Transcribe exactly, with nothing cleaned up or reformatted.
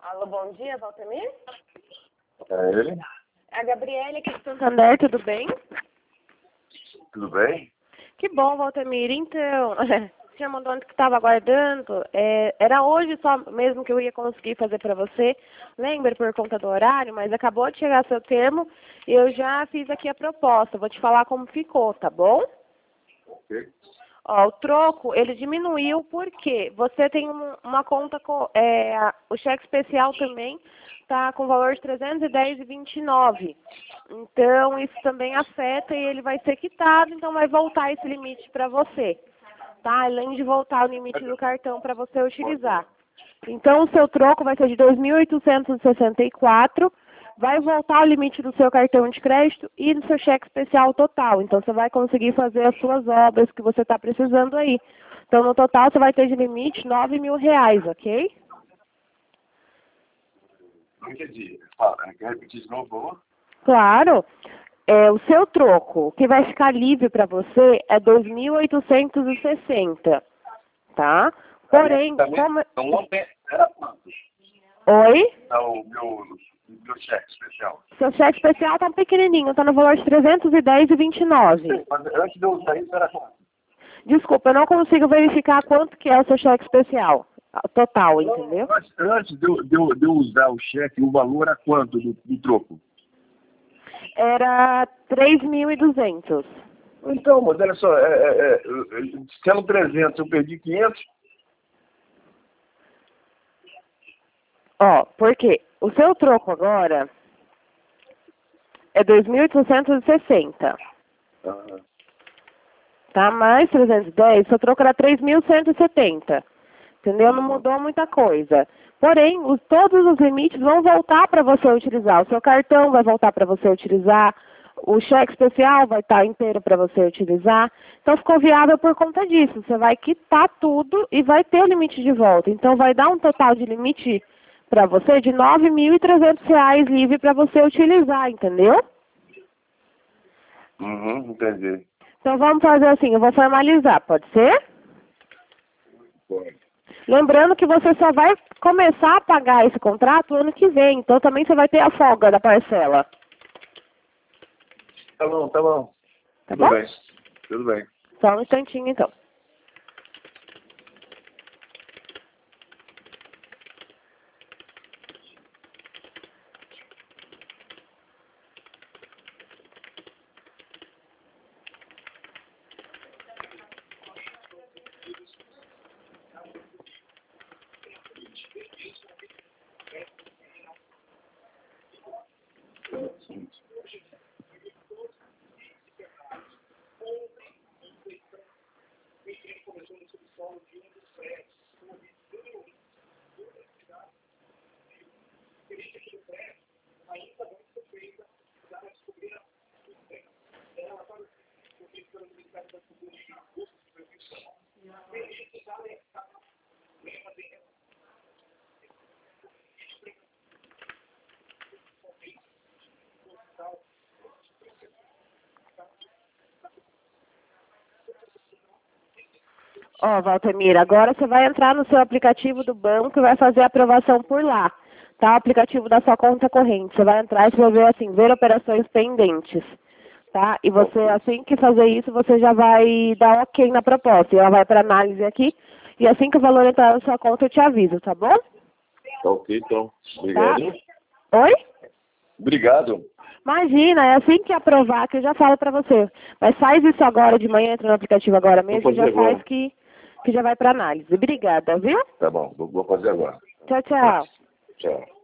Alô, bom dia, Valtemir? É ele? É a Gabriele aqui de Santander, tudo bem? Tudo bem? Que bom, Valtemir. Então, você mandou antes que estava aguardando. É, era hoje só mesmo que eu ia conseguir fazer para você. Lembra por conta do horário, mas acabou de chegar seu termo e eu já fiz aqui a proposta. Vou te falar como ficou, tá bom? Ok. Ó, o troco, ele diminuiu porque você tem um- uma conta, com, é, a- o cheque especial também está com valor de trezentos e dez reais e vinte e nove. Então, isso também afeta e ele vai ser quitado, então vai voltar esse limite para você, tá? Além de voltar o limite do cartão para você utilizar. Então, o seu troco vai ser de dois mil oitocentos e sessenta e quatro reais. Vai voltar o limite do seu cartão de crédito e do seu cheque especial total. Então, você vai conseguir fazer as suas obras que você está precisando aí. Então, no total, você vai ter de limite nove mil reais, ok? Não entendi. Fala, quer repetir de novo, por favor? Claro. É, o seu troco, o que vai ficar livre para você é dois mil oitocentos e sessenta, tá? Porém, como... Então, ontem era quanto? Oi? Tá o meu, meu cheque especial. Seu cheque especial tá pequenininho, tá no valor de trezentos e dez reais e vinte e nove. Mas antes de eu usar isso, era quanto? Desculpa, eu não consigo verificar quanto que é o seu cheque especial. Total, entendeu? Antes, antes de, eu, de, eu, de eu usar o cheque, o valor era quanto do, do troco? Era três mil e duzentos. Então, mas olha só, é, é, é, sendo trezentos, eu perdi quinhentos. Ó, porque o seu troco agora é dois mil oitocentos e sessenta. Aham. Tá? Mais trezentos e dez, seu troco era três mil cento e setenta. Entendeu? Não mudou muita coisa. Porém, os, todos os limites vão voltar para você utilizar. O seu cartão vai voltar para você utilizar. O cheque especial vai estar inteiro para você utilizar. Então, ficou viável por conta disso. Você vai quitar tudo e vai ter o limite de volta. Então, vai dar um total de limite para você de nove mil e trezentos reais livre para você utilizar, entendeu? Uhum, entendi. Então, vamos fazer assim. Eu vou formalizar, pode ser? Pode. Lembrando que você só vai começar a pagar esse contrato ano que vem. Então, também você vai ter a folga da parcela. Tá bom, tá bom. Tá Tudo bom? bem. Tudo bem. Só um instantinho, então. Ó, Valtemir, agora você vai entrar no seu aplicativo do banco e vai fazer a aprovação por lá, tá? O aplicativo da sua conta corrente. Você vai entrar e você vai ver assim, ver operações pendentes, tá? E você, assim que fazer isso, você já vai dar ok na proposta. E ela vai para análise aqui. E assim que o valor entrar na sua conta, eu te aviso, tá bom? Tá ok, então. Tá? Obrigado. Oi? Obrigado. Imagina, é assim que aprovar que eu já falo pra você. Mas faz isso agora de manhã, entra no aplicativo agora mesmo Vou e fazer já faz agora. que, que já vai pra análise. Obrigada, viu? Tá bom, vou vou fazer agora. Tchau, tchau. Tchau.